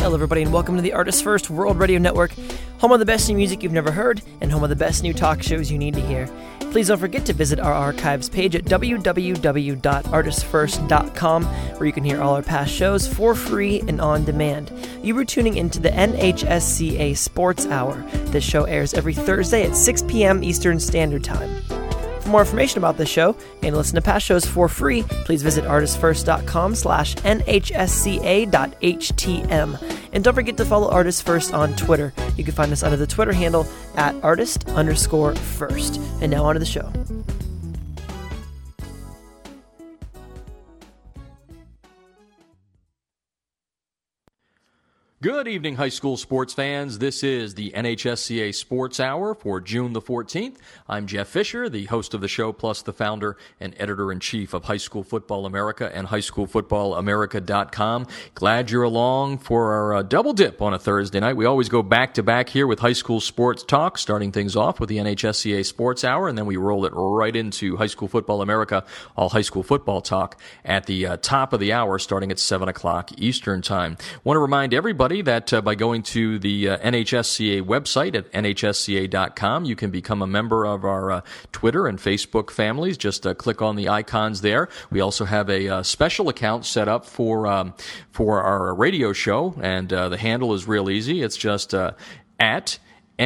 Hello everybody and welcome to the Artists First World Radio Network, home of the best new music you've never heard and home of the best new talk shows you need to hear. Please don't forget to visit our archives page at www.artistfirst.com, where you can hear all our past shows for free and on demand. You were tuning into the NHSCA Sports Hour. This show airs every Thursday at 6 p.m. Eastern Standard Time. For more information about this show and listen to past shows for free, please visit artistfirst.com/nhsca.htm. And don't forget to follow Artists First on Twitter. You can find us under the Twitter handle at artist_first. And now on to the show. Good evening, high school sports fans. This is the NHSCA Sports Hour for June the 14th. I'm Jeff Fisher, the host of the show, plus the founder and editor-in-chief of High School Football America and highschoolfootballamerica.com. Glad you're along for our double dip on a Thursday night. We always go back-to-back here with high school sports talk, starting things off with the NHSCA Sports Hour, and then we roll it right into High School Football America, all high school football talk at the top of the hour, starting at 7 o'clock Eastern Time. Want to remind everybody that by going to the NHSCA website at nhsca.com, you can become a member of our Twitter and Facebook families. Just click on the icons there. We also have a special account set up for our radio show, and the handle is real easy. It's just at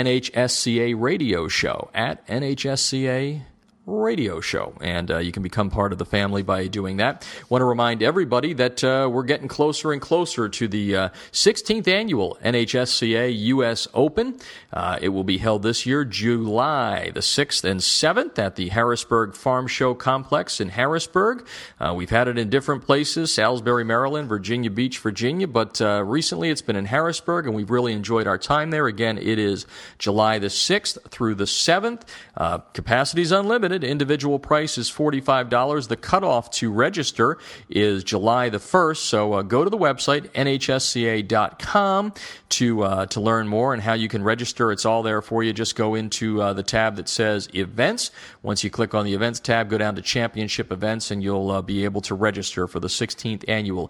NHSCA Radio Show, at NHSCA Radio Show, and you can become part of the family by doing that. Want to remind everybody that we're getting closer and closer to the 16th annual NHSCA U.S. Open. It will be held this year, July the 6th and 7th at the Harrisburg Farm Show Complex in Harrisburg. We've had it in different places, Salisbury, Maryland, Virginia Beach, Virginia, but recently it's been in Harrisburg, and we've really enjoyed our time there. Again, it is July the 6th through the 7th. Capacity is unlimited. Individual price is $45. The cutoff to register is July the 1st, so go to the website, nhsca.com, to learn more and how you can register. It's all there for you. Just go into the tab that says Events. Once you click on the Events tab, go down to Championship Events, and you'll be able to register for the 16th Annual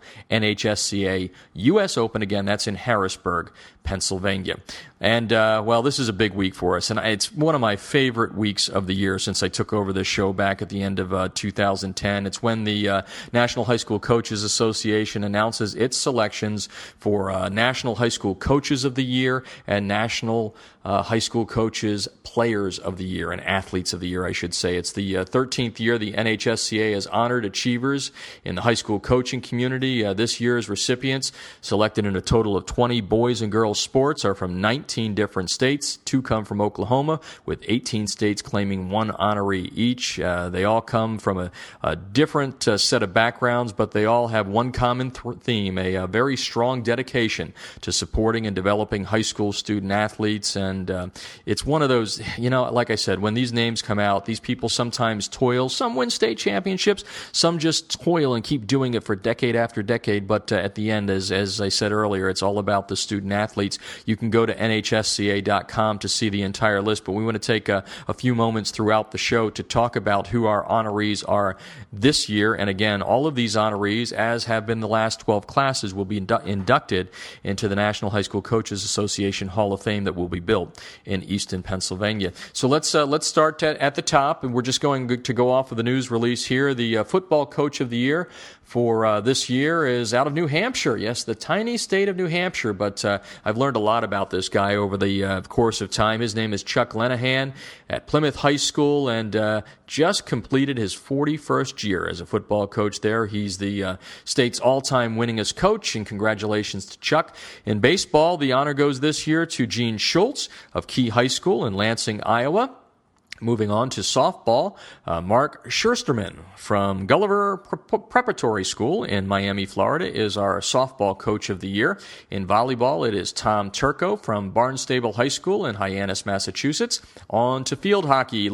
NHSCA U.S. Open. Again, that's in Harrisburg, Pennsylvania. And, well, this is a big week for us, and it's one of my favorite weeks of the year since I took over this show back at the end of 2010. It's when the National High School Coaches Association announces its selections for National High School Coaches of the Year and National High School Coaches Players of the Year, and Athletes of the Year, I should say. It's the 13th year the NHSCA has honored achievers in the high school coaching community. This year's recipients, selected in a total of 20 boys and girls sports, are from 19 different states. 2 come from Oklahoma, with 18 states claiming 1 honoree each. They all come from a different set of backgrounds, but they all have one common theme, a very strong dedication to supporting and developing high school student athletes. And it's one of those, like I said, when these names come out, these people sometimes toil. Some win state championships, some just toil and keep doing it for decade after decade. But at the end, as I said earlier, it's all about the student athletes. You can go to nhsca.com to see the entire list, but we want to take a few moments throughout the show to talk about who our honorees are this year. And again, all of these honorees, as have been the last 12 classes, will be inducted into the National High School Coaches Association Hall of Fame that will be built in Easton, Pennsylvania. So let's start at the top, and we're just going to go off of the news release here. The Football Coach of the Year for this year is out of New Hampshire. Yes, the tiny state of New Hampshire, but I've learned a lot about this guy over the course of time. His name is Chuck Lenahan at Plymouth High School, and just completed his 41st year as a football coach there. He's the state's all-time winningest coach, and congratulations to Chuck. In baseball, the honor goes this year to Gene Schultz of Key High School in Lansing, Iowa. Moving on to softball, Mark Schersterman from Gulliver Preparatory School in Miami, Florida, is our softball coach of the year. In volleyball, it is Tom Turco from Barnstable High School in Hyannis, Massachusetts. On to field hockey,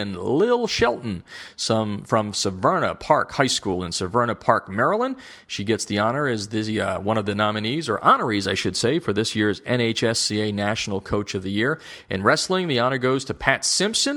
Lil Shelton, from Severna Park High School in Severna Park, Maryland. She gets the honor as one of the nominees, or honorees, I should say, for this year's NHSCA National Coach of the Year. In wrestling, the honor goes to Pat Simpson from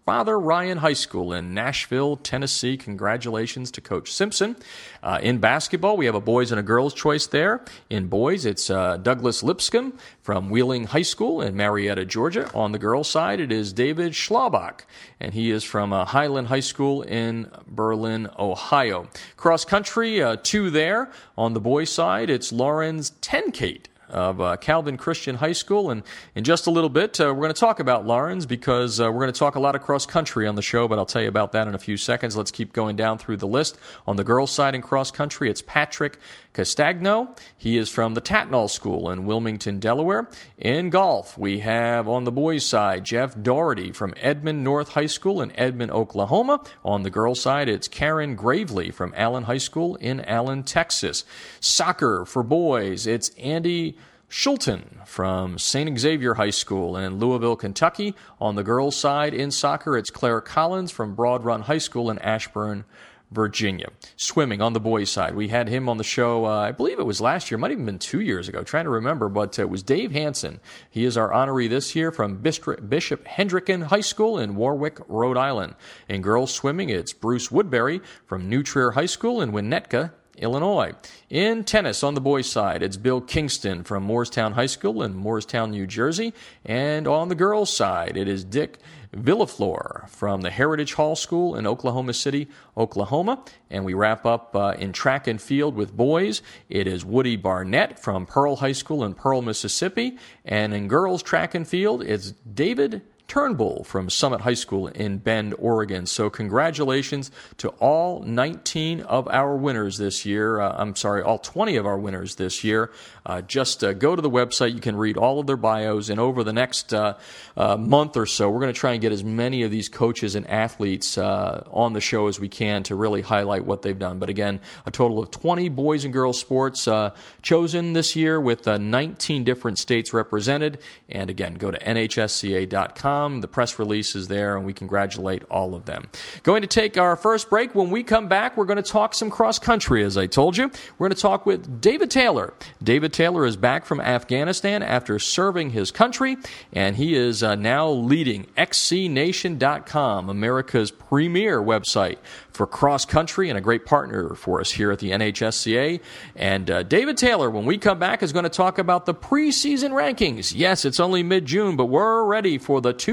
Father Ryan High School in Nashville, Tennessee. Congratulations to Coach Simpson. In basketball, we have a boys and a girls choice there. In boys, it's Douglas Lipscomb from Wheeling High School in Marietta, Georgia. On the girls' side, it is David Schlabach, and he is from Highland High School in Berlin, Ohio. Cross country, 2 there. On the boys' side, it's Lawrence Tenkate of Calvin Christian High School. And in just a little bit, we're going to talk about Lawrence because we're going to talk a lot of cross country on the show, but I'll tell you about that in a few seconds. Let's keep going down through the list. On the girls' side in cross country, it's Patrick Castagno. He is from the Tatnall School in Wilmington, Delaware. In golf, we have on the boys' side, Jeff Doherty from Edmond North High School in Edmond, Oklahoma. On the girls' side, it's Karen Gravely from Allen High School in Allen, Texas. Soccer for boys, it's Andy Schulten from St. Xavier High School in Louisville, Kentucky. On the girls' side in soccer, it's Claire Collins from Broad Run High School in Ashburn, Virginia. Swimming on the boys' side. We had him on the show, I believe it was last year, might have even been 2 years ago, trying to remember, but it was Dave Hansen. He is our honoree this year from Bishop Hendricken High School in Warwick, Rhode Island. In girls' swimming, it's Bruce Woodbury from New Trier High School in Winnetka, Illinois. In tennis, on the boys' side, it's Bill Kingston from Moorestown High School in Moorestown, New Jersey. And on the girls' side, it is Dick Villaflor from the Heritage Hall School in Oklahoma City, Oklahoma. And we wrap up in track and field with boys. It is Woody Barnett from Pearl High School in Pearl, Mississippi. And in girls' track and field, it's David Turnbull from Summit High School in Bend, Oregon. So congratulations to all 19 of our winners this year. All 20 of our winners this year. Just go to the website. You can read all of their bios. And over the next month or so, we're going to try and get as many of these coaches and athletes on the show as we can to really highlight what they've done. But again, a total of 20 boys and girls sports chosen this year with 19 different states represented. And again, go to nhsca.com. The press release is there, and we congratulate all of them. Going to take our first break. When we come back, we're going to talk some cross country, as I told you. We're going to talk with David Taylor. David Taylor is back from Afghanistan after serving his country, and he is now leading XCNation.com, America's premier website for cross country and a great partner for us here at the NHSCA. And David Taylor, when we come back, is going to talk about the preseason rankings. Yes, it's only mid-June, but we're ready for the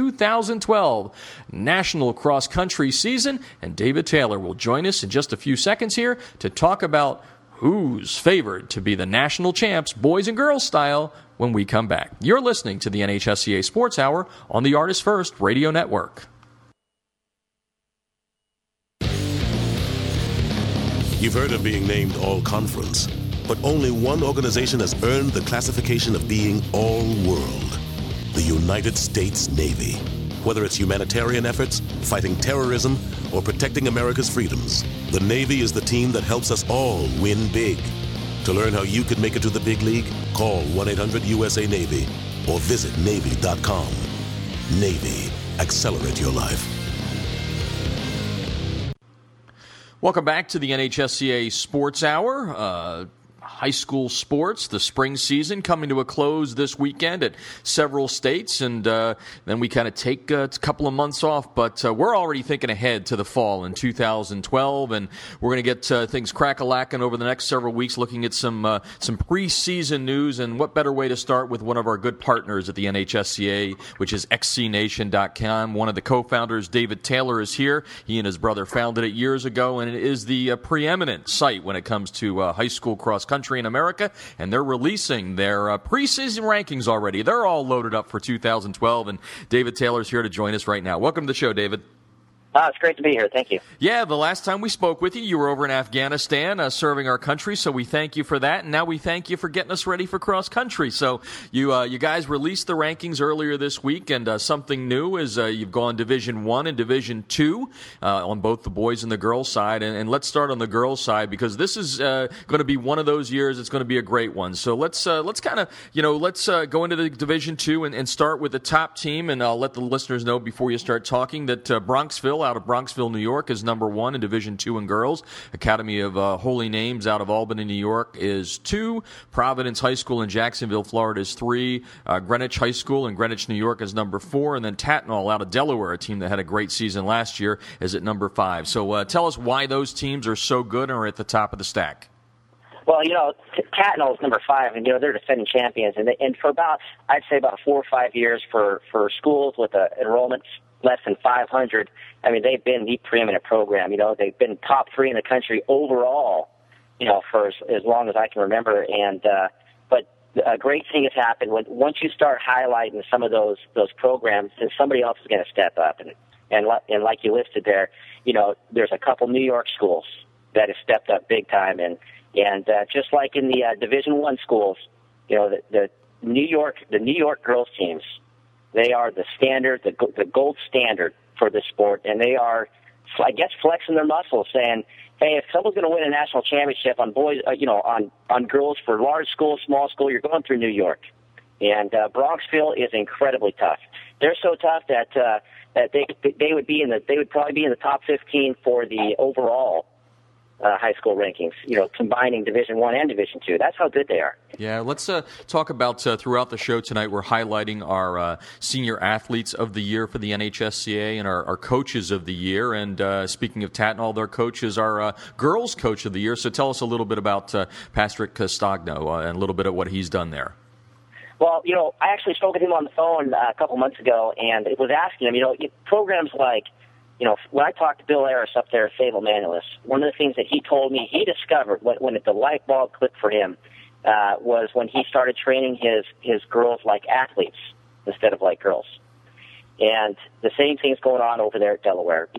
2012 National Cross Country season. And David Taylor will join us in just a few seconds here to talk about who's favored to be the national champs, boys and girls style, when we come back. You're listening to the NHSCA Sports Hour on the Artist First Radio Network. You've heard of being named All-Conference, but only one organization has earned the classification of being All-World: the United States Navy. Whether it's humanitarian efforts, fighting terrorism, or protecting America's freedoms, the Navy is the team that helps us all win big. To learn how you could make it to the big league, call 1-800-USA-NAVY or visit Navy.com. Navy, accelerate your life. Welcome back to the NHSCA Sports Hour. High school sports, the spring season coming to a close this weekend at several states, and then we kind of take a couple of months off, but we're already thinking ahead to the fall in 2012, and we're going to get things crack-a-lacking over the next several weeks, looking at some preseason news, and what better way to start with one of our good partners at the NHSCA, which is XCNation.com. One of the co-founders, David Taylor, is here. He and his brother founded it years ago, and it is the preeminent site when it comes to high school cross-country in America, and they're releasing their preseason rankings already. They're all loaded up for 2012, and David Taylor's here to join us right now. Welcome to the show, David. It's great to be here. Thank you. Yeah, the last time we spoke with you, you were over in Afghanistan serving our country, so we thank you for that, and now we thank you for getting us ready for cross country. So you guys released the rankings earlier this week, and something new is you've gone Division I and Division II on both the boys and the girls side, and let's start on the girls side because this is going to be one of those years. It's going to be a great one. So let's kind of go into the Division II and start with the top team, and I'll let the listeners know before you start talking that Bronxville out of Bronxville, New York, is number 1 in Division II in girls. Academy of Holy Names out of Albany, New York, is 2. Providence High School in Jacksonville, Florida, is 3. Greenwich High School in Greenwich, New York, is number 4. And then Tatnall out of Delaware, a team that had a great season last year, is at number 5. So tell us why those teams are so good and are at the top of the stack. Well, Tatnall is number 5, and, they're defending champions. And for about 4 or 5 years for schools with enrollments less than 500, I mean, they've been the preeminent program. They've been top 3 in the country overall, for as long as I can remember. And but a great thing has happened once you start highlighting some of those programs, then somebody else is going to step up. And like you listed there, there's a couple New York schools that have stepped up big time. And just like in the Division I schools, the New York girls teams, they are the standard, the gold standard for this sport, and they are, I guess, flexing their muscles, saying, "Hey, if someone's going to win a national championship on boys, on girls for large school, small school, you're going through New York." And Bronxville is incredibly tough. They're so tough that they would probably be in the top 15 for the overall high school rankings, combining Division I and Division II. That's how good they are. Yeah, let's talk about throughout the show tonight. We're highlighting our senior athletes of the year for the NHSCA and our coaches of the year. And speaking of Tatnall, their coach is our girls coach of the year. So tell us a little bit about Patrick Castagno and a little bit of what he's done there. Well, I actually spoke with him on the phone a couple months ago, and it was asking him, programs like, when I talked to Bill Harris up there at Fayetteville Manulus, one of the things that he told me he discovered when the light bulb clicked for him was when he started training his girls like athletes instead of like girls. And the same thing's going on over there at Delaware.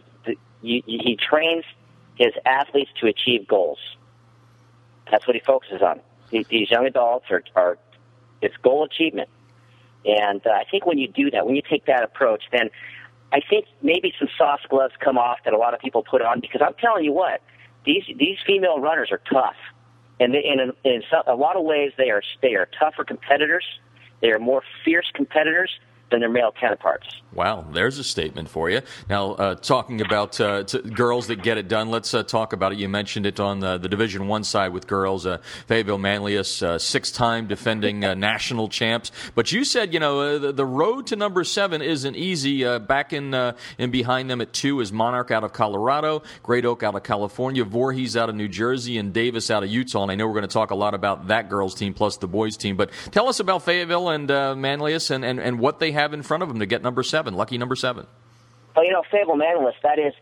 He trains his athletes to achieve goals. That's what he focuses on. These young adults are it's goal achievement. And I think when you do that, when you take that approach, then I think maybe some soft gloves come off that a lot of people put on, because I'm telling you what, these female runners are tough, and in a lot of ways they are tougher competitors. They are more fierce competitors than their male counterparts. Wow, there's a statement for you. Now, talking about girls that get it done, let's talk about it. You mentioned it on the Division I side with girls. Fayetteville Manlius, 6-time defending national champs. But you said, the road to number 7 isn't easy. Back in behind them at 2 is Monarch out of Colorado, Great Oak out of California, Voorhees out of New Jersey, and Davis out of Utah. And I know we're going to talk a lot about that girls team plus the boys team. But tell us about Fayetteville and Manlius and what they have in front of them to get number 7, lucky number 7. Well, Fayetteville Manlius, that is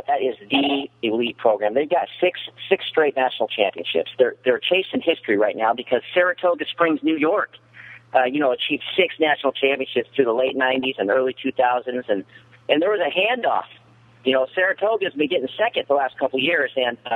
the elite program. They've got six straight national championships. They're chasing history right now because Saratoga Springs, New York, achieved 6 national championships through the late 90s and early 2000s, and there was a handoff. Saratoga's been getting second the last couple of years,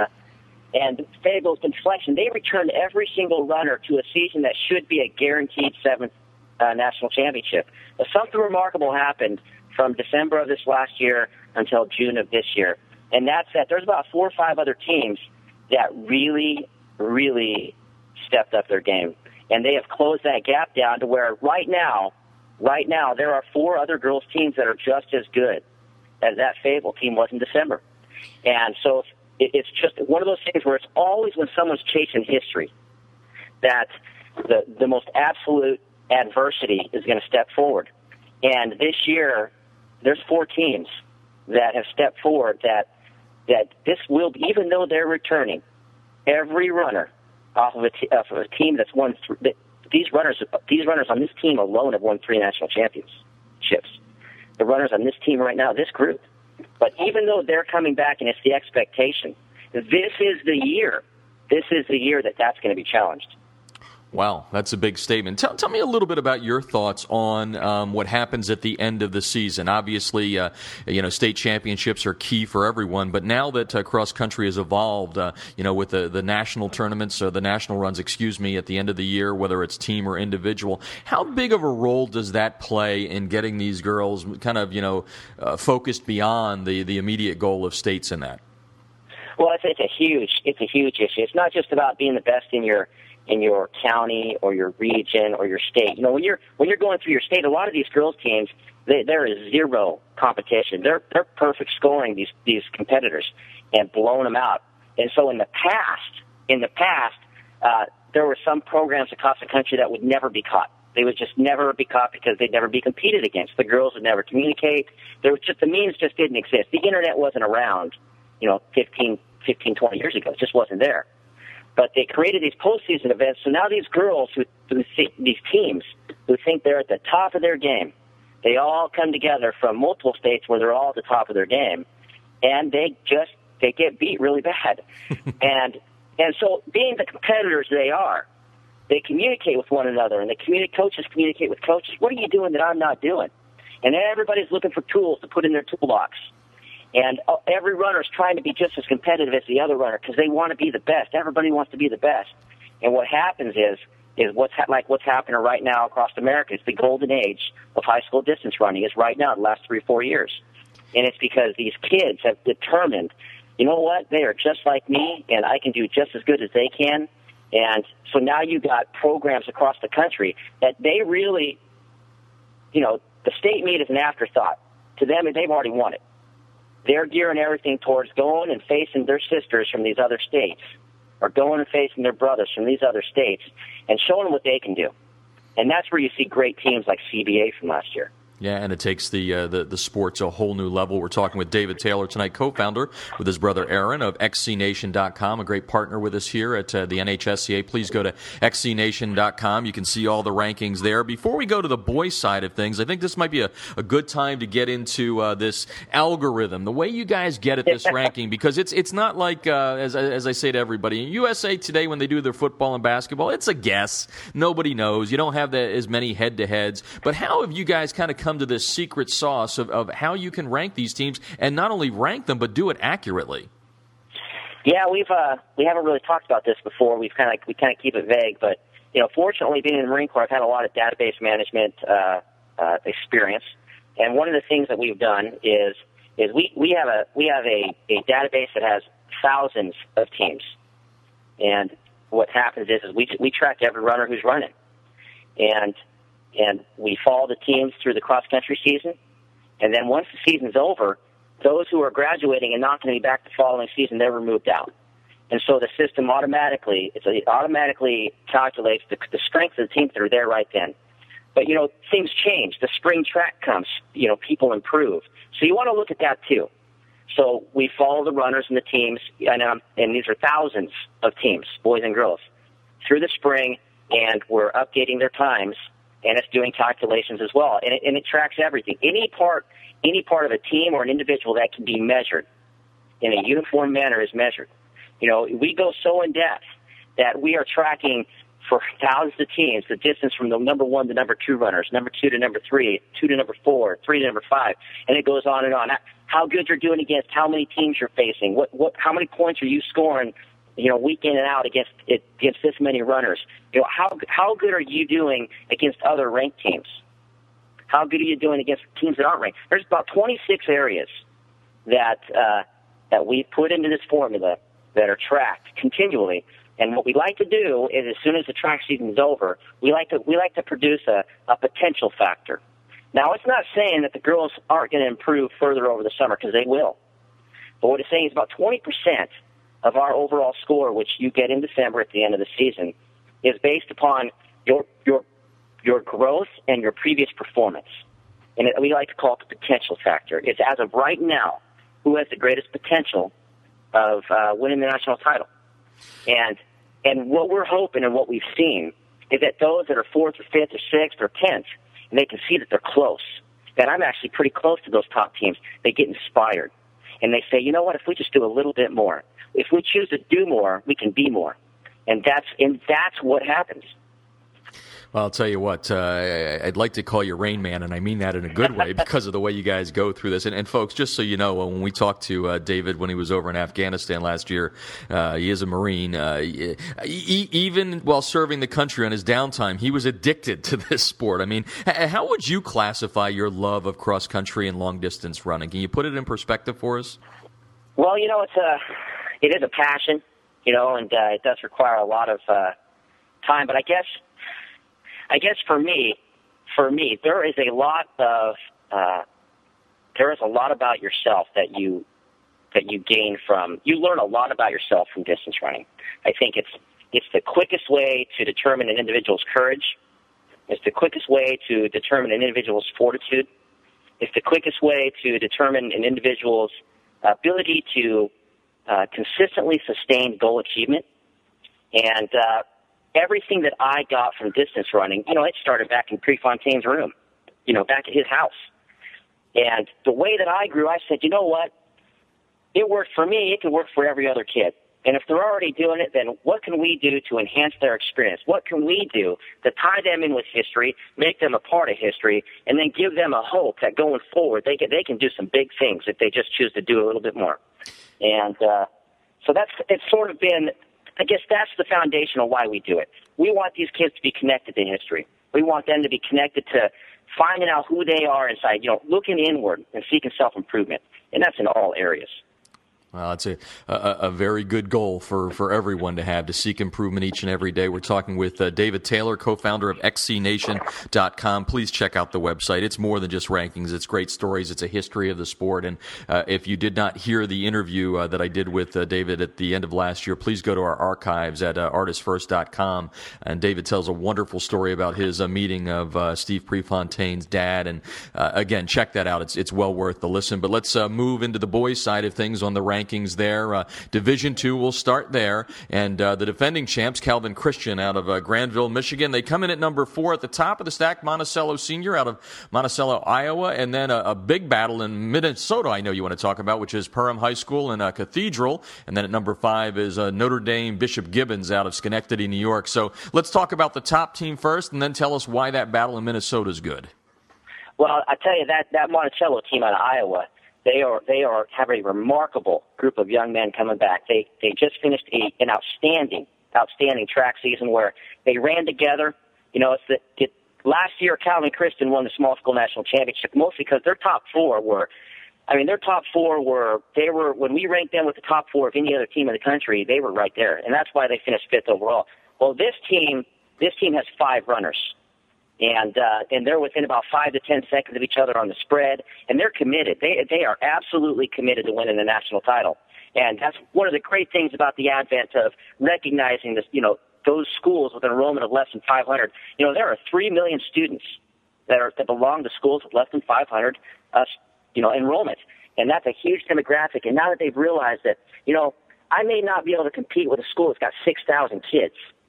and Fayetteville's been flexing. They returned every single runner to a season that should be a guaranteed 7th national championship. But something remarkable happened from December of this last year until June of this year, and that's that there's about 4 or 5 other teams that really, really stepped up their game, and they have closed that gap down to where right now there are 4 other girls teams that are just as good as that Fayetteville team was in December. And so it's just one of those things where it's always when someone's chasing history that the most absolute adversity is going to step forward. And this year, there's 4 teams that have stepped forward that this will, even though they're returning, every runner off of a team that's won. These runners on this team alone have won 3 national championships. The runners on this team right now, this group. But even though they're coming back, and it's the expectation, this is the year. This is the year that's going to be challenged. Wow, that's a big statement. Tell me a little bit about your thoughts on what happens at the end of the season. Obviously, state championships are key for everyone, but now that cross country has evolved, with the national tournaments, or the national runs, at the end of the year, whether it's team or individual, how big of a role does that play in getting these girls kind of, focused beyond the immediate goal of states in that? Well, it's a huge issue. It's not just about being the best in your in your county or your region or your state. You know, when you're going through your state, a lot of these girls teams, there is zero competition. They're perfect scoring these competitors and blowing them out. And so in the past, there were some programs across the country that would never be caught. They would just never be caught because they'd never be competed against. The girls would never communicate. The means just didn't exist. The internet wasn't around, 15, 20 years ago. It just wasn't there. But they created these postseason events, so now these girls, these teams who think they're at the top of their game, they all come together from multiple states where they're all at the top of their game, and they get beat really bad. and so being the competitors they are, they communicate with one another, and coaches communicate with coaches. What are you doing that I'm not doing? And everybody's looking for tools to put in their toolbox. And every runner is trying to be just as competitive as the other runner because they want to be the best. Everybody wants to be the best. And what happens is what's happening right now across America. It's the golden age of high school distance running. Is right now, the last 3 or 4 years. And it's because these kids have determined, you know what, they are just like me, and I can do just as good as they can. And so now you got programs across the country that they really, the state meet is an afterthought. To them, they've already won it. They're gearing everything towards going and facing their sisters from these other states, or going and facing their brothers from these other states, and showing them what they can do. And that's where you see great teams like CBA from last year. Yeah, and it takes the sport to a whole new level. We're talking with David Taylor tonight, co-founder with his brother Aaron of XCNation.com, a great partner with us here at the NHSCA. Please go to XCNation.com. You can see all the rankings there. Before we go to the boys' side of things, I think this might be a good time to get into this algorithm, the way you guys get at this ranking, because it's not like, as I say to everybody, in USA Today when they do their football and basketball, it's a guess. Nobody knows. You don't have as many head-to-heads. But how have you guys kind of come to this secret sauce of how you can rank these teams, and not only rank them but do it accurately? Yeah, we haven't really talked about this before. We kind of keep it vague, but fortunately, being in the Marine Corps, I've had a lot of database management experience, and one of the things that we've done is we have a database that has thousands of teams, and what happens is we track every runner who's running, and we follow the teams through the cross-country season. And then once the season's over, those who are graduating and not going to be back the following season, they're removed out. And so the system automatically calculates the strength of the teams that are there right then. But, things change. The spring track comes. People improve. So you want to look at that too. So we follow the runners and the teams, and these are thousands of teams, boys and girls, through the spring, and we're updating their times. And it's doing calculations as well, and it tracks everything. Any part of a team or an individual that can be measured in a uniform manner is measured. We go so in depth that we are tracking for thousands of teams the distance from the number 1 to number 2 runners, number 2 to number 3, 2 to number 4, 3 to number 5, and it goes on and on. How good you're doing against how many teams you're facing, how many points are you scoring, week in and out against this many runners. How good are you doing against other ranked teams? How good are you doing against teams that aren't ranked? There's about 26 areas that we put into this formula that are tracked continually. And what we like to do is, as soon as the track season is over, we like to produce a potential factor. Now, it's not saying that the girls aren't going to improve further over the summer, because they will. But what it's saying is about 20% of our overall score, which you get in December at the end of the season, is based upon your growth and your previous performance. And we like to call it the potential factor. It's, as of right now, who has the greatest potential of winning the national title. And what we're hoping and what we've seen is that those that are 4th or 5th or 6th or 10th, and they can see that they're close, that I'm actually pretty close to those top teams, they get inspired. And they say, you know what, if we just do a little bit more, if we choose to do more, we can be more. And that's what happens. Well, I'll tell you what, I'd like to call you Rain Man, and I mean that in a good way because of the way you guys go through this. And folks, just so you know, when we talked to David when he was over in Afghanistan last year, he is a Marine. Even while serving the country on his downtime, he was addicted to this sport. I mean, how would you classify your love of cross-country and long-distance running? Can you put it in perspective for us? Well, it is a passion, and it does require a lot of time. But I guess for me, there is a lot about yourself that you gain from. You learn a lot about yourself from distance running. I think it's the quickest way to determine an individual's courage. It's the quickest way to determine an individual's fortitude. It's the quickest way to determine an individual's ability to consistently sustain goal achievement. And everything that I got from distance running, it started back in Prefontaine's room, back at his house. And the way that I grew, I said, you know what? It worked for me. It can work for every other kid. And if they're already doing it, then what can we do to enhance their experience? What can we do to tie them in with history, make them a part of history, and then give them a hope that going forward they can do some big things if they just choose to do a little bit more. And so it's sort of been, I guess that's the foundation of why we do it. We want these kids to be connected to history. We want them to be connected to finding out who they are inside, looking inward and seeking self-improvement. And that's in all areas. Well, it's a very good goal for everyone to have, to seek improvement each and every day. We're talking with David Taylor, co-founder of XCNation.com. Please check out the website. It's more than just rankings. It's great stories. It's a history of the sport. And if you did not hear the interview that I did with David at the end of last year, please go to our archives at artistfirst.com. And David tells a wonderful story about his meeting of Steve Prefontaine's dad. And again, check that out. It's well worth the listen. But let's move into the boys' side of things on the rankings there. Division II, we'll start there. And the defending champs, Calvin Christian out of Granville, Michigan, they come in at number 4 at the top of the stack. Monticello Senior out of Monticello, Iowa. And then a big battle in Minnesota I know you want to talk about, which is Perham High School and Cathedral. And then at number 5 is Notre Dame Bishop Gibbons out of Schenectady, New York. So let's talk about the top team first and then tell us why that battle in Minnesota is good. Well, I tell you, that Monticello team out of Iowa, They have a remarkable group of young men coming back. They just finished an outstanding track season where they ran together. Last year Calvin Christian won the small school national championship mostly because their top four were when we ranked them with the top 4 of any other team in the country, they were right there, and that's why they finished 5th overall. Well, this team has 5 runners. And they're within about 5 to 10 seconds of each other on the spread, and they're committed. They are absolutely committed to winning the national title. And that's one of the great things about the advent of recognizing this, those schools with an enrollment of less than 500. There are 3 million students that belong to schools with less than 500, enrollment. And that's a huge demographic. And now that they've realized that, I may not be able to compete with a school that's got 6,000 kids,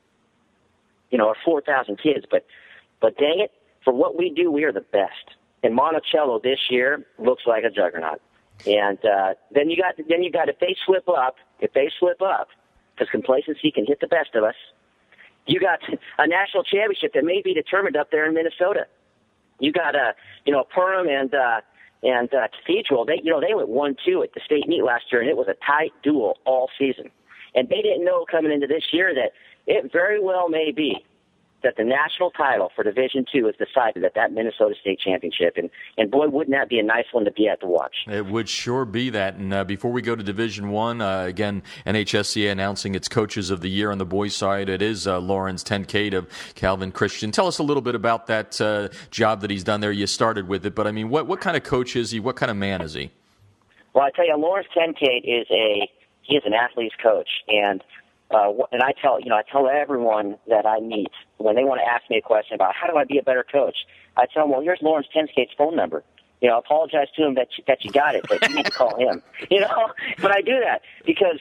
or 4,000 kids, but dang it, for what we do, we are the best. And Monticello this year looks like a juggernaut. And then you got if they slip up, because complacency can hit the best of us, you got a national championship that may be determined up there in Minnesota. You got Perham and Cathedral. They went 1-2 at the state meet last year, and it was a tight duel all season. And they didn't know coming into this year that it very well may be that the national title for Division II is decided at that Minnesota State Championship. And boy, wouldn't that be a nice one to be at to watch. It would sure be that. And before we go to Division I, again, NHSCA announcing its Coaches of the Year on the boys' side. It is Lawrence Tenkate of Calvin Christian. Tell us a little bit about that job that he's done there. You started with it, but I mean, what kind of coach is he? What kind of man is he? Well, I tell you, Lawrence Tenkate is an athlete's coach. And I tell everyone that I meet when they want to ask me a question about how do I be a better coach, I tell them, well, here's Lawrence Tenkate's phone number. Apologize to him that you got it, but you need to call him. But I do that because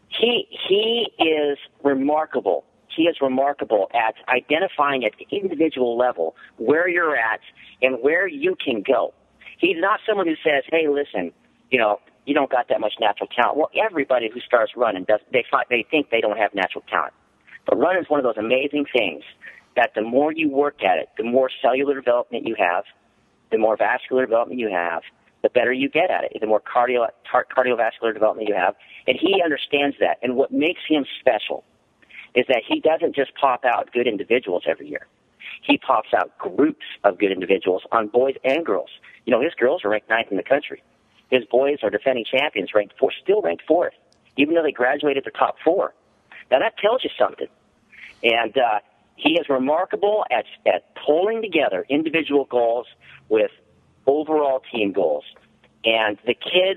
he is remarkable. He is remarkable at identifying at the individual level where you're at and where you can go. He's not someone who says, hey, listen, you don't got that much natural talent. Well, everybody who starts running they think they don't have natural talent. But running is one of those amazing things that the more you work at it, the more cellular development you have, the more vascular development you have, the better you get at it, the more cardiovascular development you have. And he understands that. And what makes him special is that he doesn't just pop out good individuals every year. He pops out groups of good individuals on boys and girls. His girls are ranked 9th in the country. His boys are defending champions, still ranked 4th, even though they graduated the top 4. Now, that tells you something. And He is remarkable at pulling together individual goals with overall team goals. And the kids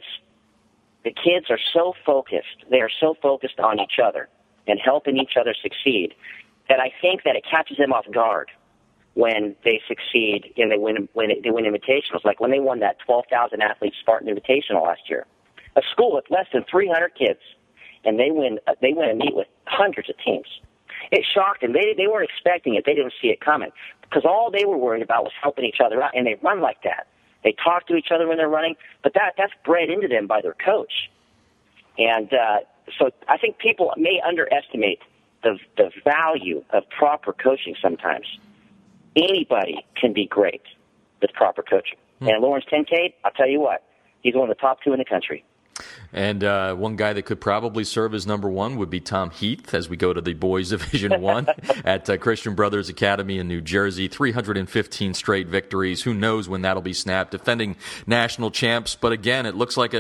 are so focused. They are so focused on each other and helping each other succeed that I think that it catches them off guard when they succeed and they win invitationals. Like when they won that 12,000 athlete Spartan Invitational last year, a school with less than 300 kids, and they win and meet with hundreds of teams. It shocked them. They weren't expecting it. They didn't see it coming because all they were worried about was helping each other out, and they run like that. They talk to each other when they're running, but that's bred into them by their coach. And so I think people may underestimate the value of proper coaching sometimes. Anybody can be great with proper coaching. And Lawrence Kincaid, I'll tell you what, he's one of the top 2 in the country. And one guy that could probably serve as number 1 would be Tom Heath as we go to the boys Division 1 at Christian Brothers Academy in New Jersey. 315 straight victories. Who knows when that'll be snapped. Defending national champs. But again, it looks like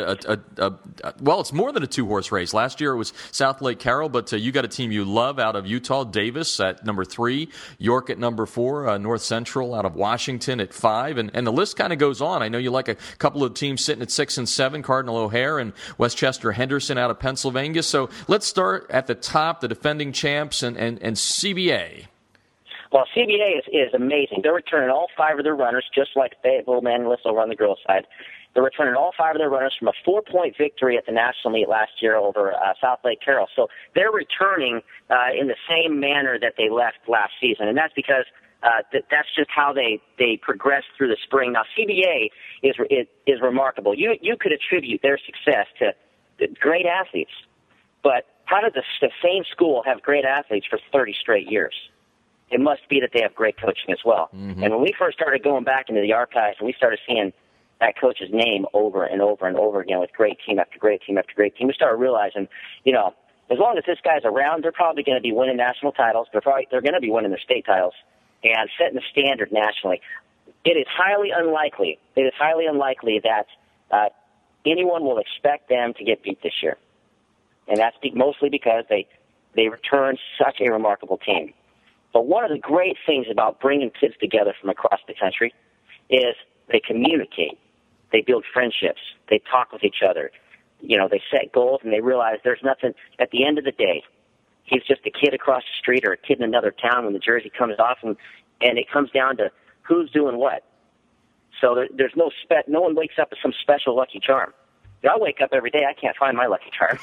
well, it's more than a 2-horse race. Last year it was South Lake Carroll, but you got a team you love out of Utah. Davis at number 3. York at number 4. North Central out of Washington at 5. And the list kind of goes on. I know you like a couple of teams sitting at 6 and 7. Cardinal O'Hare and Westchester Henderson out of Pennsylvania. So let's start at the top, the defending champs and CBA. Well, CBA is amazing. They're returning all 5 of their runners, just like Fayetteville Manlius over on the girls' side. They're returning all 5 of their runners from a 4-point victory at the national meet last year over South Lake Carroll. So they're returning in the same manner that they left last season, and that's because that's just how they progressed through the spring. Now, CBA is remarkable. You could attribute their success to great athletes, but how did the same school have great athletes for 30 straight years? It must be that they have great coaching as well. Mm-hmm. And when we first started going back into the archives and we started seeing that coach's name over and over and over again with great team after great team after great team, we started realizing, as long as this guy's around, they're probably going to be winning national titles. They're going to be winning their state titles and setting the standard nationally. It is highly unlikely that anyone will expect them to get beat this year. And that's mostly because they return such a remarkable team. But one of the great things about bringing kids together from across the country is they communicate. They build friendships. They talk with each other. They set goals, and they realize there's nothing at the end of the day. He's just a kid across the street or a kid in another town when the jersey comes off, and it comes down to who's doing what. So there's no one wakes up with some special lucky charm. I wake up every day, I can't find my lucky charm.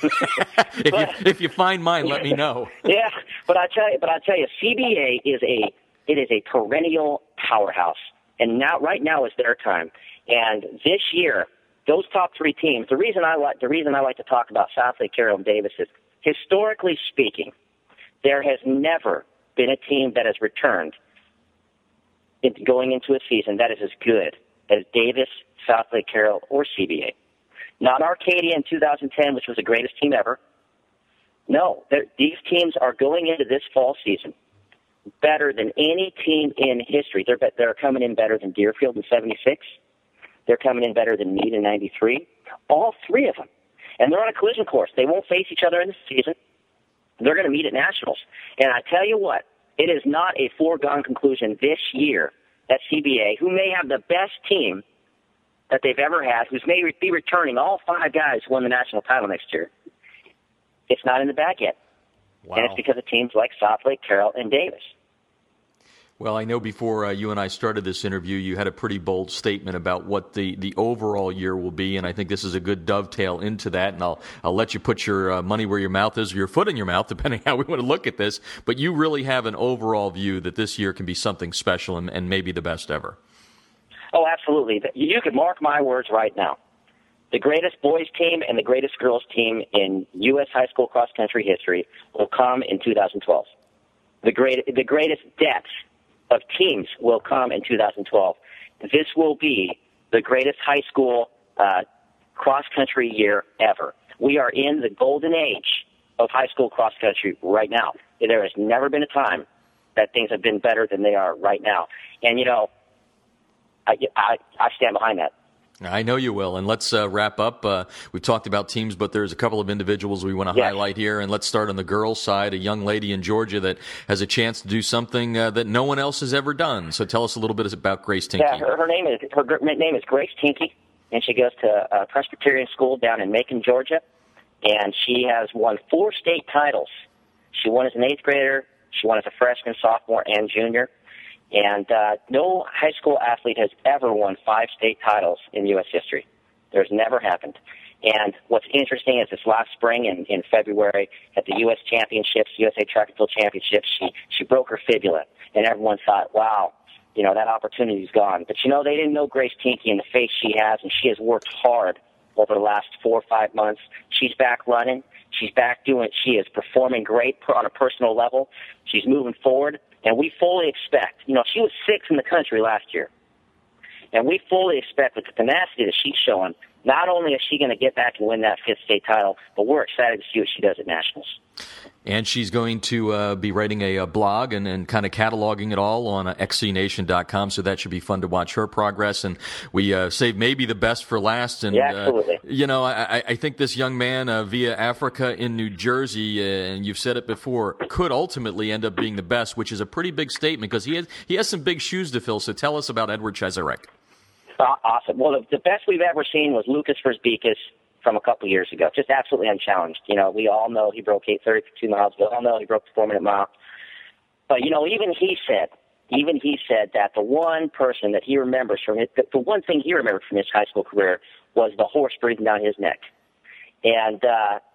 If you find mine, let me know. Yeah, but I tell you, CBA is a perennial powerhouse, and right now is their time. And this year, those top 3 teams. The reason I like to talk about South Lake Carroll and Davis is, historically speaking, there has never been a team that has returned going into a season that is as good as Davis, South Lake Carroll, or CBA. Not Arcadia in 2010, which was the greatest team ever. No, these teams are going into this fall season better than any team in history. They're coming in better than Deerfield in 76. They're coming in better than Meade in 93. All 3 of them. And they're on a collision course. They won't face each other in the season. They're going to meet at nationals. And I tell you what, it is not a foregone conclusion this year that CBA, who may have the best team that they've ever had, who may be returning all 5 guys who won the national title next year, it's not in the bag yet. Wow. And it's because of teams like South Lake Carroll and Davis. Well, I know before you and I started this interview, you had a pretty bold statement about what the overall year will be, and I think this is a good dovetail into that, and I'll let you put your money where your mouth is, or your foot in your mouth, depending how we want to look at this, but you really have an overall view that this year can be something special and maybe the best ever. Oh, absolutely. You could mark my words right now. The greatest boys team and the greatest girls team in U.S. high school cross-country history will come in 2012. The greatest depth of teams will come in 2012. This will be the greatest high school cross-country year ever. We are in the golden age of high school cross-country right now. There has never been a time that things have been better than they are right now. And, I stand behind that. I know you will. And let's wrap up. We've talked about teams, but there's a couple of individuals we want to highlight here. And let's start on the girls' side, a young lady in Georgia that has a chance to do something that no one else has ever done. So tell us a little bit about Grace Tinky. Yeah, her name is Grace Tinky, and she goes to a Presbyterian school down in Macon, Georgia. And she has won 4 state titles. She won as an 8th grader. She won as a freshman, sophomore, and junior. And no high school athlete has ever won 5 state titles in U.S. history. There's never happened. And what's interesting is this last spring in February at the U.S. Championships, USA Track and Field Championships, she broke her fibula. And everyone thought, wow, that opportunity's gone. But, they didn't know Grace Tinky and the face she has, and she has worked hard over the last 4 or 5 months. She's back running. She's back doing it. She is performing great on a personal level. She's moving forward. And we fully expect, she was 6th in the country last year. And we fully expect with the tenacity that she's showing, not only is she going to get back and win that 5th state title, but we're excited to see what she does at Nationals. And she's going to be writing a blog and kind of cataloging it all on xcnation.com, so that should be fun to watch her progress. And we save maybe the best for last. And, yeah, absolutely. I think this young man via Africa in New Jersey, and you've said it before, could ultimately end up being the best, which is a pretty big statement because he has some big shoes to fill. So tell us about Edward Cheserek. Awesome. Well, the best we've ever seen was Lucas Verzbicas from a couple years ago, just absolutely unchallenged. We all know he broke 8:30 for 2 miles. We all know he broke the 4-minute mile. But, even he said that the one person that he remembers from it, the one thing he remembered from his high school career was the horse breathing down his neck. And that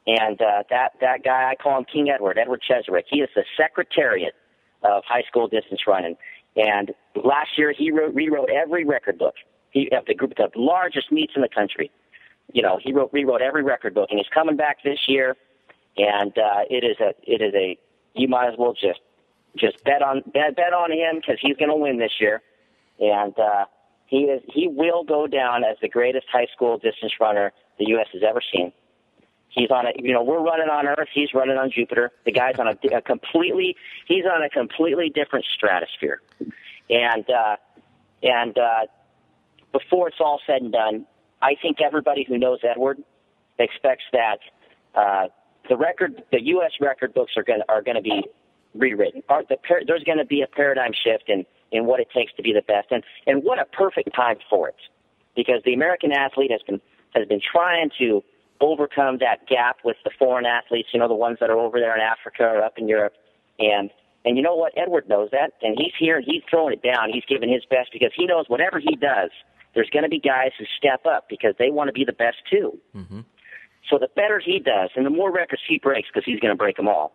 guy, I call him King Edward Cheserek. He is the secretariat of high school distance running. And last year he rewrote every record book. He had the largest meets in the country. He rewrote every record book, and he's coming back this year. And it is a you might as well just bet on him because he's going to win this year. And he will go down as the greatest high school distance runner the U.S. has ever seen. He's on we're running on Earth. He's running on Jupiter. The guy's on a completely different stratosphere. And before it's all said and done, I think everybody who knows Edward expects that the U.S. record books are going to be rewritten. There's going to be a paradigm shift in what it takes to be the best, and what a perfect time for it, because the American athlete has been trying to overcome that gap with the foreign athletes, the ones that are over there in Africa or up in Europe, and you know what? Edward knows that, and he's here and he's throwing it down. He's giving his best because he knows whatever he does, there's going to be guys who step up because they want to be the best too. Mm-hmm. So the better he does, and the more records he breaks, because he's going to break them all,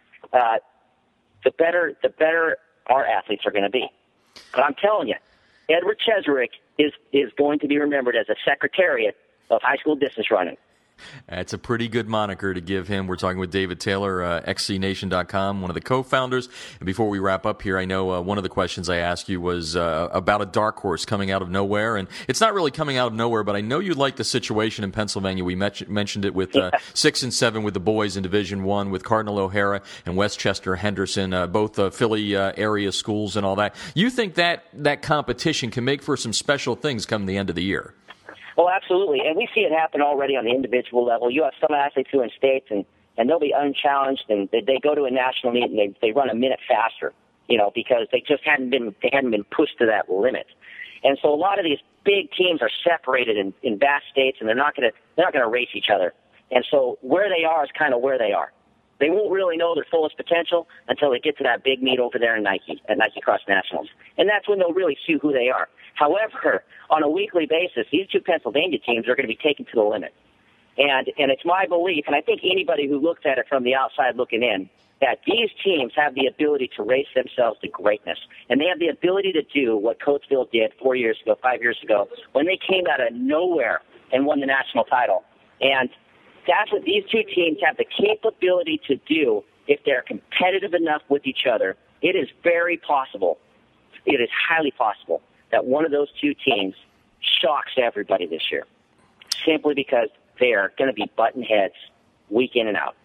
the better our athletes are going to be. But I'm telling you, Edward Cheserek is going to be remembered as a secretariat of high school distance running. That's a pretty good moniker to give him. We're talking with David Taylor, xcnation.com, one of the co-founders. And before we wrap up here, I know one of the questions I asked you was about a dark horse coming out of nowhere. And it's not really coming out of nowhere, but I know you like the situation in Pennsylvania. We mentioned it with 6 and 7 with the boys in Division I with Cardinal O'Hara and Westchester Henderson, both Philly area schools and all that. You think that competition can make for some special things come the end of the year? Well, absolutely, and we see it happen already on the individual level. You have some athletes who are in states, and they'll be unchallenged, and they go to a national meet, and they run a minute faster, because they just hadn't been pushed to that limit. And so a lot of these big teams are separated in vast states, and they're not going to race each other. And so where they are is kind of where they are. They won't really know their fullest potential until they get to that big meet over there in Nike, at Nike Cross Nationals. And that's when they'll really see who they are. However, on a weekly basis, these two Pennsylvania teams are going to be taken to the limit. And it's my belief, and I think anybody who looks at it from the outside looking in, that these teams have the ability to race themselves to greatness. And they have the ability to do what Coatesville did 4 years ago, 5 years ago, when they came out of nowhere and won the national title. And that's what these two teams have the capability to do if they're competitive enough with each other. It is very possible, it is highly possible, that one of those two teams shocks everybody this year, simply because they are going to be button heads week in and out.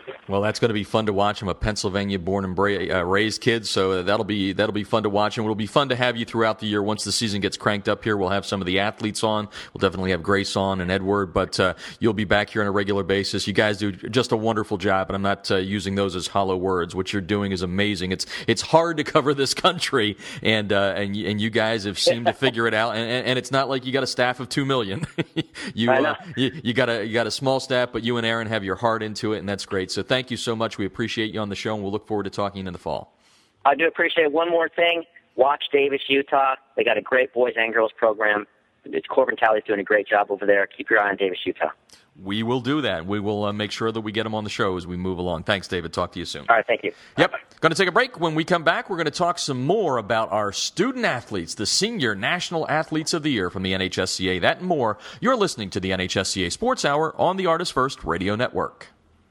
Well, that's going to be fun to watch. I'm a Pennsylvania-born and raised kid, so that'll be fun to watch, and it'll be fun to have you throughout the year. Once the season gets cranked up here, we'll have some of the athletes on. We'll definitely have Grace on and Edward, but you'll be back here on a regular basis. You guys do just a wonderful job, and I'm not using those as hollow words. What you're doing is amazing. It's hard to cover this country, and you guys have seemed to figure it out. And it's not like you got a staff of 2 million. you got a small staff, but you and Aaron have your heart into it, and that's great. So thank you so much. We appreciate you on the show, and we'll look forward to talking in the fall. I do appreciate one more thing. Watch Davis, Utah. They got a great boys and girls program. Corbin Talley's doing a great job over there. Keep your eye on Davis, Utah. We will do that. We will make sure that we get him on the show as we move along. Thanks, David. Talk to you soon. All right, thank you. Yep. Going to take a break. When we come back, we're going to talk some more about our student athletes, the Senior National Athletes of the Year from the NHSCA. That and more. You're listening to the NHSCA Sports Hour on the Artist First Radio Network.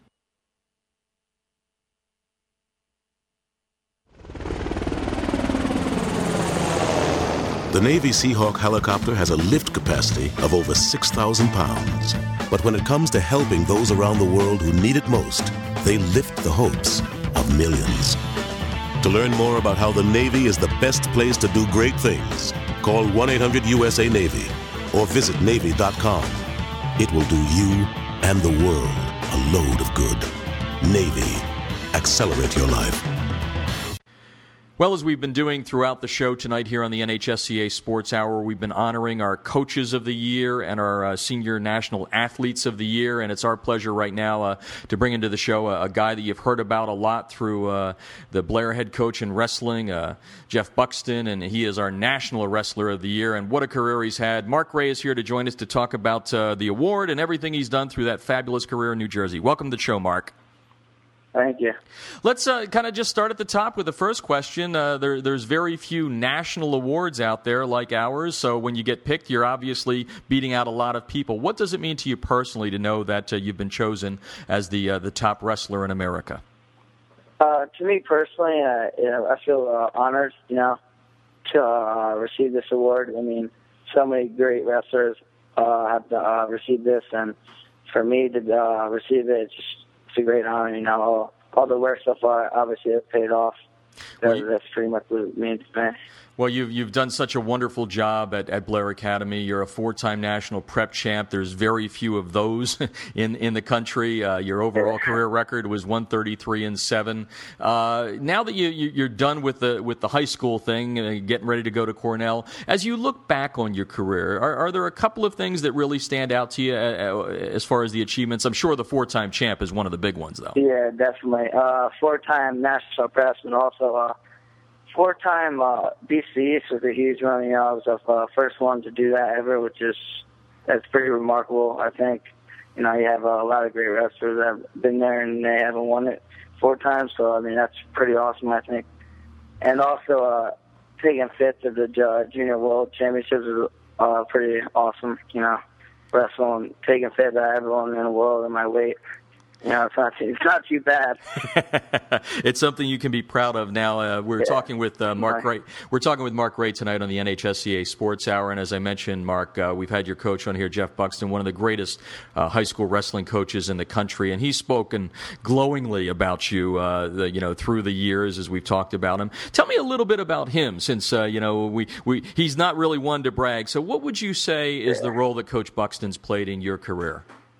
The Navy Seahawk helicopter has a lift capacity of over 6,000 pounds. But when it comes to helping those around the world who need it most, they lift the hopes of millions. To learn more about how the Navy is the best place to do great things, call 1-800-USA-NAVY or visit Navy.com. It will do you and the world a load of good. Navy. Accelerate your life. Well, as we've been doing throughout the show tonight here on the NHSCA Sports Hour, we've been honoring our Coaches of the Year and our Senior National Athletes of the Year, and it's our pleasure right now to bring into the show a guy that you've heard about a lot through the Blair head coach in wrestling, Jeff Buxton, and he is our National Wrestler of the Year, and what a career he's had. Mark Ray is here to join us to talk about the award and everything he's done through that fabulous career in New Jersey. Welcome to the show, Mark. Thank you. Let's kind of just start at the top with the first question. There's very few national awards out there like ours, so when you get picked, you're obviously beating out a lot of people. What does it mean to you personally to know that you've been chosen as the top wrestler in America? To me personally, I feel honored, to receive this award. I mean, so many great wrestlers have received this, and for me to receive it, it's a great honor. All the work so far obviously has paid off. That's pretty much what it means to me. Well, you've done such a wonderful job at Blair Academy. You're a 4-time national prep champ. There's very few of those in the country. Your overall career record was 133-7. Now that you're done with the high school thing, getting ready to go to Cornell, as you look back on your career, are there a couple of things that really stand out to you as far as the achievements? I'm sure the 4-time champ is one of the big ones, though. Yeah, definitely. 4-time national prep and also 4-time BC East was a huge one. I was the first one to do that ever, that's pretty remarkable, I think. You have a lot of great wrestlers that have been there and they haven't won it 4 times, so, that's pretty awesome, I think. And also taking 5th at the Junior World Championships is pretty awesome, wrestling, taking 5th out of everyone in the world in my weight. It's not too bad. It's something you can be proud of. Now we're talking with Mark Ray. We're talking with Mark Ray tonight on the NHSCA Sports Hour, and as I mentioned, Mark, we've had your coach on here, Jeff Buxton, one of the greatest high school wrestling coaches in the country, and he's spoken glowingly about you, through the years as we've talked about him. Tell me a little bit about him, since he's not really one to brag. So, what would you say is the role that Coach Buxton's played in your career?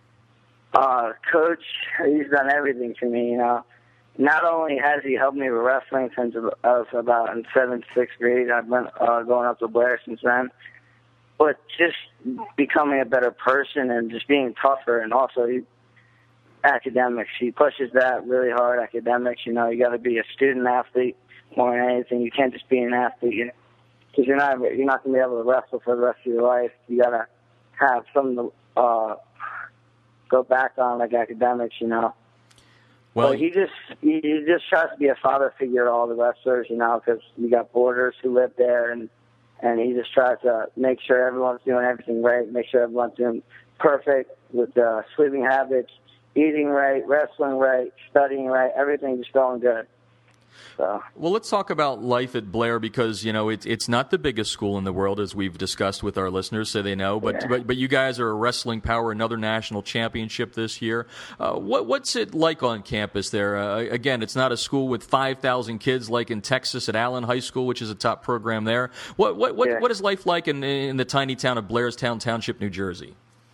Coach, he's done everything for me, Not only has he helped me with wrestling since I was about in 7th, 6th grade, I've been going up to Blair since then, but just becoming a better person and just being tougher, and also academics. He pushes that really hard, academics. You got to be a student athlete more than anything. You can't just be an athlete, because you're not going to be able to wrestle for the rest of your life. You got to have something to go back on, like academics, Well, but he just tries to be a father figure to all the wrestlers, because you got boarders who live there, and he just tries to make sure everyone's doing everything right, make sure everyone's doing perfect with sleeping habits, eating right, wrestling right, studying right, everything just going good. So. Well, let's talk about life at Blair because, it's not the biggest school in the world, as we've discussed with our listeners, so they know. But you guys are a wrestling power, another national championship this year. What's it like on campus there? Again, it's not a school with 5,000 kids like in Texas at Allen High School, which is a top program there. What is life like in the tiny town of Blairstown Township, New Jersey?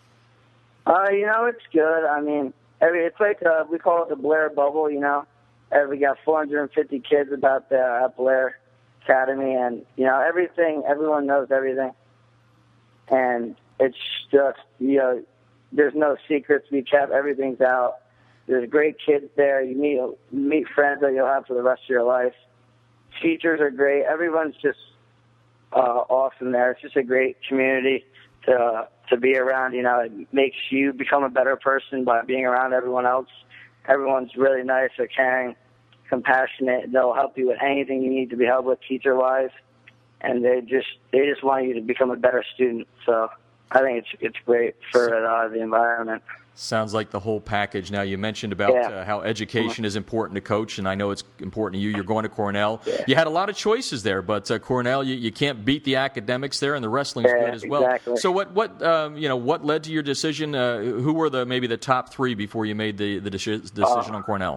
It's good. I mean, it's like we call it the Blair bubble, We got 450 kids about at Blair Academy, and everyone knows everything. And it's just there's no secrets to be kept. Everything's out. There's great kids there. You meet friends that you'll have for the rest of your life. Teachers are great. Everyone's just awesome there. It's just a great community to be around. It makes you become a better person by being around everyone else. Everyone's really nice. They're caring, compassionate. They'll help you with anything you need to be helped with teacher-wise, and they just want you to become a better student. So I think it's great for the environment. Sounds like the whole package. Now, you mentioned about how education is important to Coach, and I know it's important to you. You're going to Cornell. Yeah. You had a lot of choices there, but Cornell, you can't beat the academics there, and the wrestling's good as well. Exactly. So what led to your decision? Who were maybe the top three before you made the decision on Cornell?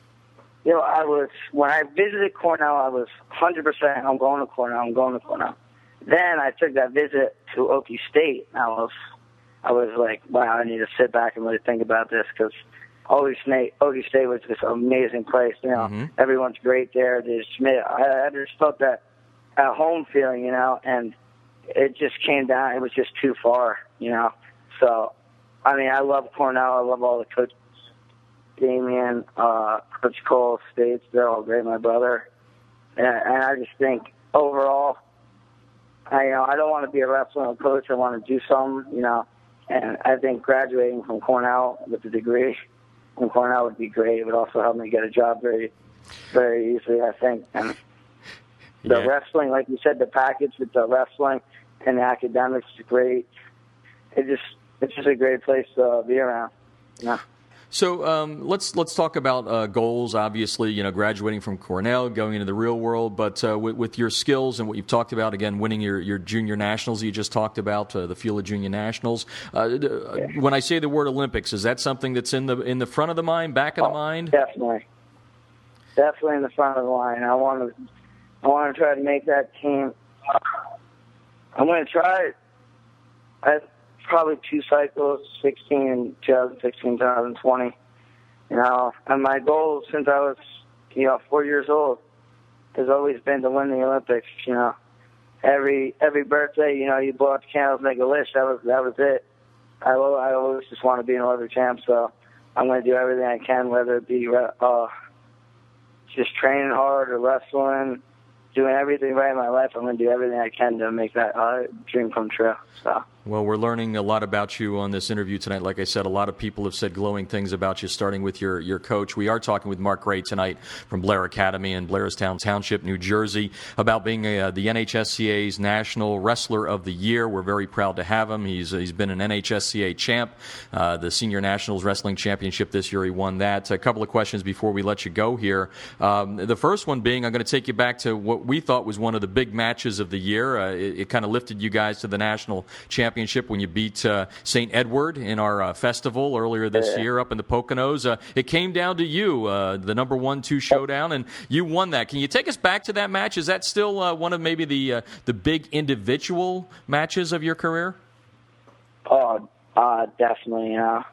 When I visited Cornell, I was 100%. I'm going to Cornell. Then I took that visit to Okie State, and I was like, wow, I need to sit back and really think about this because Okie State was just an amazing place. Everyone's great there. I just felt that at home feeling, and it just came down. It was just too far, So, I mean, I love Cornell. I love all the coaches. Damian, Coach Cole, States, they're all great, my brother. And I just think overall, I don't want to be a wrestling coach. I want to do something, And I think graduating from Cornell with a degree from Cornell would be great. It would also help me get a job very, very easily, I think. And the wrestling, like you said, the package with the wrestling and the academics is great. It's just a great place to be around. So let's talk about goals. Obviously, graduating from Cornell, going into the real world, but with your skills and what you've talked about, again, winning your junior nationals you just talked about, the Fila Junior Nationals. When I say the word Olympics, is that something that's in the front of the mind, back of the mind? Definitely in the front of the line. I want to try to make that team. I'm going to try it. Probably 2 cycles, 2016, 2020. And my goal since I was, 4 years old has always been to win the Olympics. Every birthday, you blow out the candles, make a wish. That was it. I always just want to be an Olympic champ, so I'm going to do everything I can, whether it be just training hard or wrestling, doing everything right in my life. I'm going to do everything I can to make that dream come true. So. Well, we're learning a lot about you on this interview tonight. Like I said, a lot of people have said glowing things about you, starting with your coach. We are talking with Mark Gray tonight from Blair Academy in Blairstown Township, New Jersey, about being the NHSCA's National Wrestler of the Year. We're very proud to have him. He's been an NHSCA champ, the Senior Nationals Wrestling Championship this year. He won that. A couple of questions before we let you go here. The first one being, I'm going to take you back to what we thought was one of the big matches of the year. It kind of lifted you guys to the national championship when you beat St. Edward in our festival earlier this year up in the Poconos. It came down to you, the number 1-2 showdown, and you won that. Can you take us back to that match? Is that still one of maybe the big individual matches of your career? Oh, definitely. I'm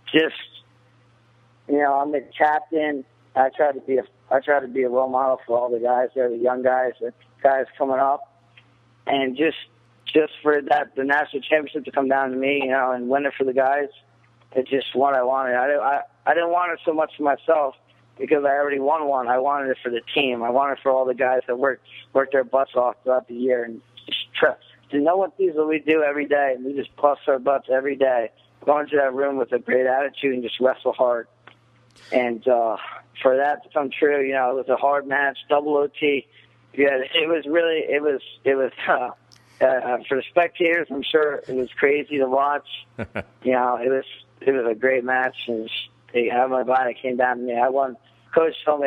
the captain. I try to be a role model for all the guys there, the young guys, the guys coming up, and just for the national championship to come down to me, and win it for the guys, it's just what I wanted. I didn't want it so much for myself because I already won one. I wanted it for the team. I wanted it for all the guys that worked their butts off throughout the year, and just to know what these we do every day, and we just bust our butts every day. Go into that room with a great attitude and just wrestle hard. And for that to come true, it was a hard match, double OT. Yeah, it was for the spectators, I'm sure it was crazy to watch. It was a great match, and they had my body came down to me. I won. Coach told me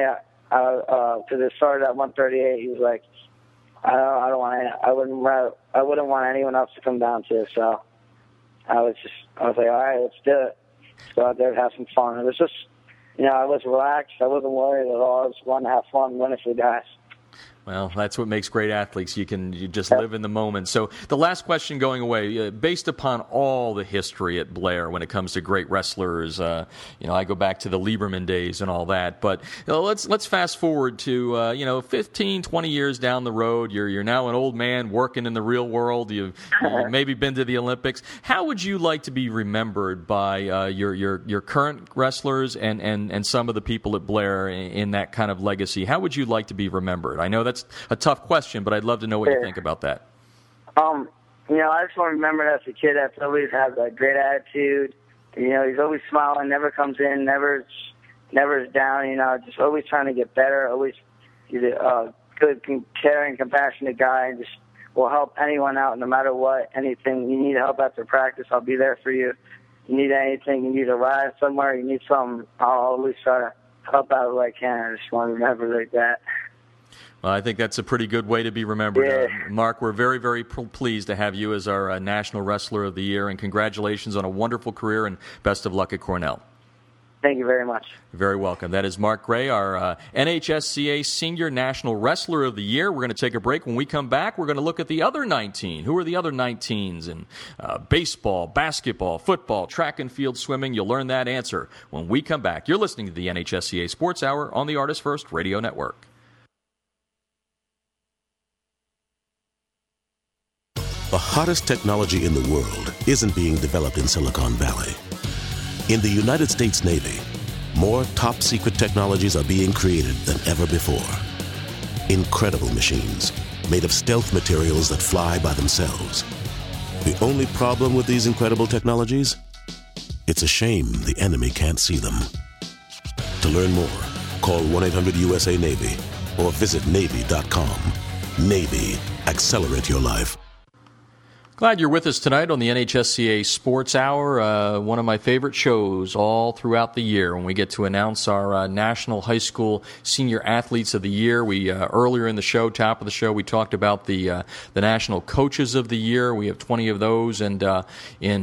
because it started at 138. He was like, I wouldn't want anyone else to come down to it. So I was like, all right, let's do it. Let's go out there and have some fun. It was just, I was relaxed. I wasn't worried at all. I just wanted to have fun, win it for the guys. Well, that's what makes great athletes. You just live in the moment. So the last question going away, based upon all the history at Blair when it comes to great wrestlers, I go back to the Lieberman days and all that. But let's fast forward to 15, 20 years down the road. You're now an old man working in the real world. You've maybe been to the Olympics. How would you like to be remembered by your current wrestlers and some of the people at Blair in that kind of legacy? How would you like to be remembered? I know that's a tough question, but I'd love to know what you think about that. I just want to remember as a kid that's always has a great attitude. He's always smiling, never comes in, never is down. Just always trying to get better. Always he's a good, caring, compassionate guy, and just will help anyone out no matter what. Anything you need help after practice, I'll be there for you. You need anything, you need a ride somewhere, you need something, I'll always try to help out if I can. I just want to remember like that. Well, I think that's a pretty good way to be remembered. Yeah. Mark, we're very, very pleased to have you as our National Wrestler of the Year, and congratulations on a wonderful career, and best of luck at Cornell. Thank you very much. You're very welcome. That is Mark Gray, our NHSCA Senior National Wrestler of the Year. We're going to take a break. When we come back, we're going to look at the other 19. Who are the other 19s in baseball, basketball, football, track and field swimming? You'll learn that answer when we come back. You're listening to the NHSCA Sports Hour on the Artist First Radio Network. The hottest technology in the world isn't being developed in Silicon Valley. In the United States Navy, more top-secret technologies are being created than ever before. Incredible machines made of stealth materials that fly by themselves. The only problem with these incredible technologies? It's a shame the enemy can't see them. To learn more, call 1-800-USA-NAVY or visit Navy.com. Navy, accelerate your life. Glad you're with us tonight on the NHSCA Sports Hour, one of my favorite shows all throughout the year when we get to announce our National High School Senior Athletes of the Year. We earlier in the show, top of the show, we talked about the National Coaches of the Year. We have 20 of those, and in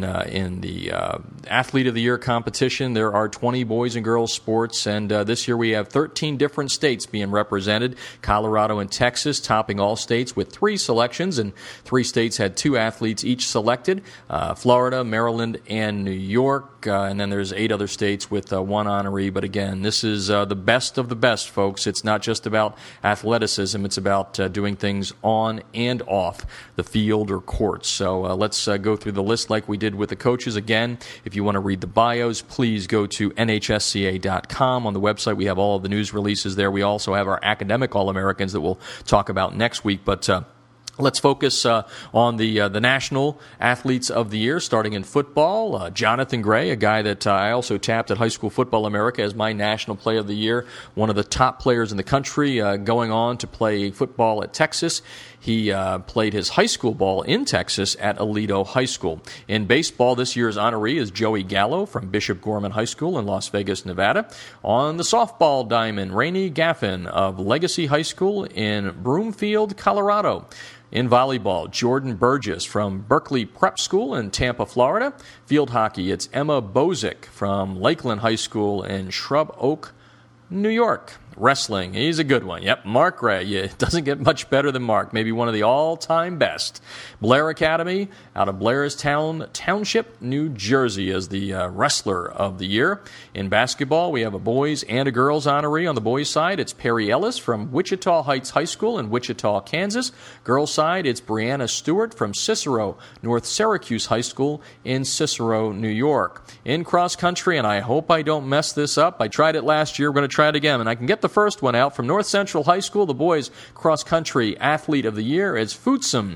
the Athlete of the Year competition, there are 20 boys and girls sports, and this year we have 13 different states being represented. Colorado and Texas topping all states with 3 selections, and 3 states had 2 athletes each selected, Florida, Maryland, and New York, and then there's 8 other states with 1 honoree. But again, this is the best of the best, folks. It's not just about athleticism. It's about doing things on and off the field or court. So let's go through the list like we did with the coaches. Again, if you want to read the bios, please go to NHSCA.com. On the website, we have all of the news releases there. We also have our academic All-Americans that we'll talk about next week. But let's focus on the National Athletes of the Year, starting in football. Jonathan Gray, a guy that I also tapped at High School Football America as my National Player of the Year, one of the top players in the country, going on to play football at Texas. He played his high school ball in Texas at Aledo High School. In baseball, this year's honoree is Joey Gallo from Bishop Gorman High School in Las Vegas, Nevada. On the softball diamond, Rainey Gaffin of Legacy High School in Broomfield, Colorado. In volleyball, Jordan Burgess from Berkeley Prep School in Tampa, Florida. Field hockey, it's Emma Bozick from Lakeland High School in Shrub Oak, New York. Wrestling, he's a good one. Yep, Mark Gray. It doesn't get much better than Mark. Maybe one of the all-time best. Blair Academy out of Blairstown Township, New Jersey, as the Wrestler of the Year. In basketball, we have a boys and a girls honoree. On the boys' side, it's Perry Ellis from Wichita Heights High School in Wichita, Kansas. Girls' side, it's Brianna Stewart from Cicero North Syracuse High School in Cicero, New York. In cross country, and I hope I don't mess this up. I tried it last year. We're going to try it again, and I can get the first one out. From North Central High School, the boys cross-country athlete of the year is Futsum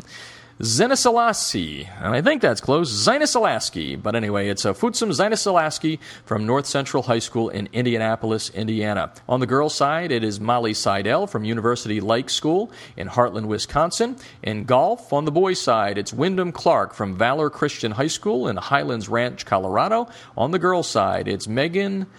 Zenisalasi, and I think that's close, Zenisalasi, but anyway, it's Futsum Zenisalasi from North Central High School in Indianapolis, Indiana. On the girls' side, it is Molly Seidel from University Lake School in Heartland, Wisconsin. In golf, on the boys' side, it's Wyndham Clark from Valor Christian High School in Highlands Ranch, Colorado. On the girls' side, it's Megan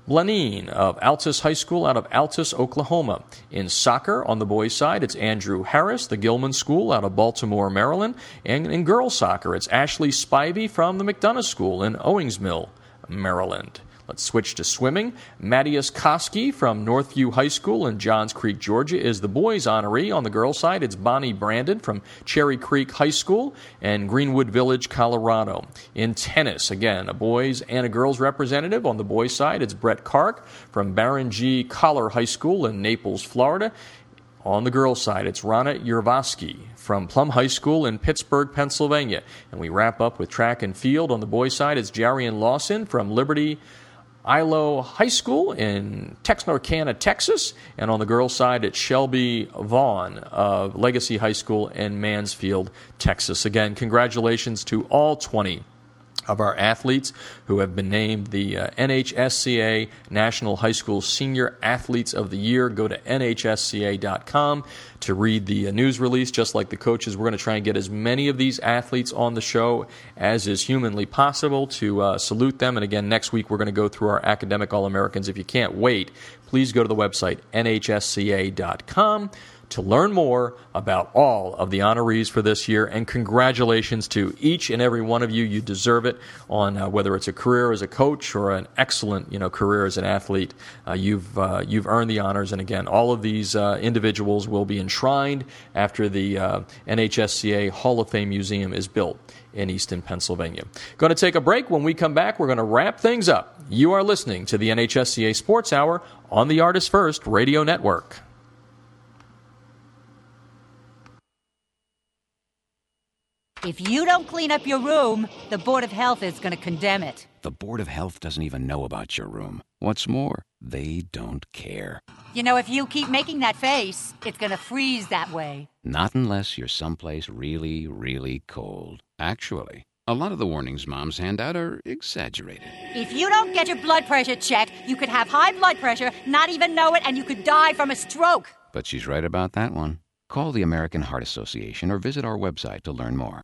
Blanine of Altus High School out of Altus, Oklahoma. In soccer, on the boys' side, it's Andrew Harris, the Gilman School out of Baltimore, Maryland. And in girls' soccer, it's Ashley Spivey from the McDonough School in Owingsmill, Maryland. Let's switch to swimming. Matthias Koski from Northview High School in Johns Creek, Georgia, is the boys' honoree. On the girls' side, it's Bonnie Brandon from Cherry Creek High School and Greenwood Village, Colorado. In tennis, again, a boys' and a girls' representative. On the boys' side, it's Brett Kark from Baron G. Collar High School in Naples, Florida. On the girls' side, it's Rana Yervosky from Plum High School in Pittsburgh, Pennsylvania. And we wrap up with track and field. On the boys' side, it's Jarian Lawson from Liberty Ilo High School in Texarkana, Texas. And on the girls' side, it's Shelby Vaughn of Legacy High School in Mansfield, Texas. Again, congratulations to all 20 of our athletes who have been named the NHSCA National High School Senior Athletes of the Year. Go to nhsca.com to read the news release. Just like the coaches, we're going to try and get as many of these athletes on the show as is humanly possible to salute them. And again, next week we're going to go through our academic All-Americans. If you can't wait, please go to the website nhsca.com to learn more about all of the honorees for this year, and congratulations to each and every one of you. You deserve it on whether it's a career as a coach or an excellent career as an athlete. You've earned the honors, and again, all of these individuals will be enshrined after the NHSCA Hall of Fame Museum is built in Easton, Pennsylvania. Going to take a break. When we come back, we're going to wrap things up. You are listening to the NHSCA Sports Hour on the Artist First Radio Network. If you don't clean up your room, the Board of Health is going to condemn it. The Board of Health doesn't even know about your room. What's more, they don't care. If you keep making that face, it's going to freeze that way. Not unless you're someplace really, really cold. Actually, a lot of the warnings moms hand out are exaggerated. If you don't get your blood pressure checked, you could have high blood pressure, not even know it, and you could die from a stroke. But she's right about that one. Call the American Heart Association or visit our website to learn more.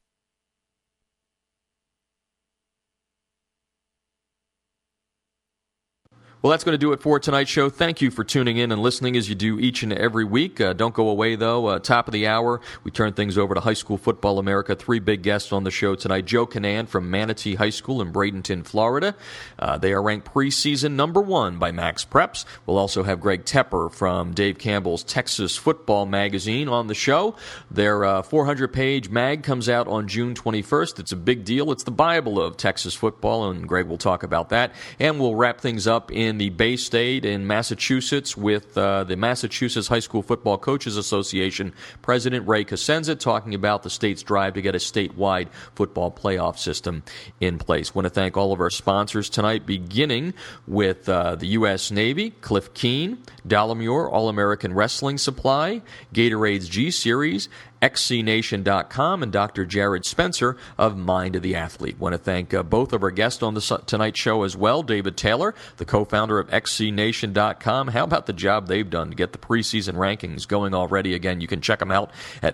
Well, that's going to do it for tonight's show. Thank you for tuning in and listening as you do each and every week. Don't go away, though. Top of the hour, we turn things over to High School Football America. 3 big guests on the show tonight. Joe Canan from Manatee High School in Bradenton, Florida. They are ranked preseason number 1 by Max Preps. We'll also have Greg Tepper from Dave Campbell's Texas Football Magazine on the show. Their 400-page mag comes out on June 21st. It's a big deal. It's the Bible of Texas football, and Greg will talk about that. And we'll wrap things up in the Bay State in Massachusetts with the Massachusetts High School Football Coaches Association President Ray Cosenza talking about the state's drive to get a statewide football playoff system in place. Want to thank all of our sponsors tonight, beginning with the U.S. Navy, Cliff Keen, Dollamure All-American Wrestling Supply, Gatorade's G-Series, XCNation.com, and Dr. Jared Spencer of Mind of the Athlete. Want to thank both of our guests on tonight's show as well. David Taylor, the co-founder of XCNation.com. How about the job they've done to get the preseason rankings going already? Again, you can check them out at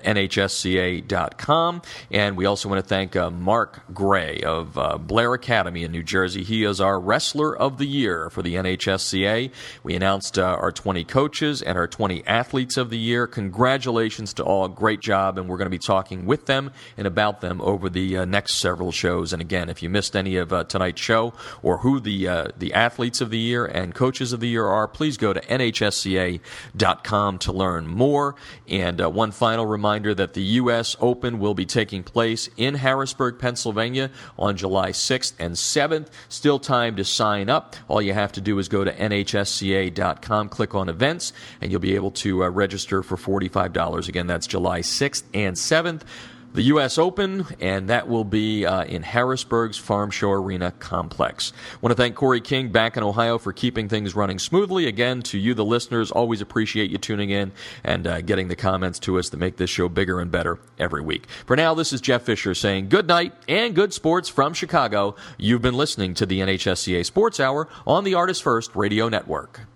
NHSCA.com. And we also want to thank Mark Gray of Blair Academy in New Jersey. He is our Wrestler of the Year for the NHSCA. We announced our 20 coaches and our 20 Athletes of the Year. Congratulations to all. Great job. And we're going to be talking with them and about them over the next several shows. And again, if you missed any of tonight's show or who the Athletes of the Year and Coaches of the Year are, please go to NHSCA.com to learn more. And one final reminder that the U.S. Open will be taking place in Harrisburg, Pennsylvania on July 6th and 7th. Still time to sign up. All you have to do is go to NHSCA.com, click on events, and you'll be able to register for $45. Again, that's July 6th and 7th, the U.S. Open, and that will be in Harrisburg's Farm Show Arena complex. I want to thank Corey King back in Ohio for keeping things running smoothly. Again, to you, the listeners, always appreciate you tuning in and getting the comments to us that make this show bigger and better every week. For now, this is Jeff Fisher saying good night and good sports from Chicago. You've been listening to the NHSCA Sports Hour on the Artist First Radio Network.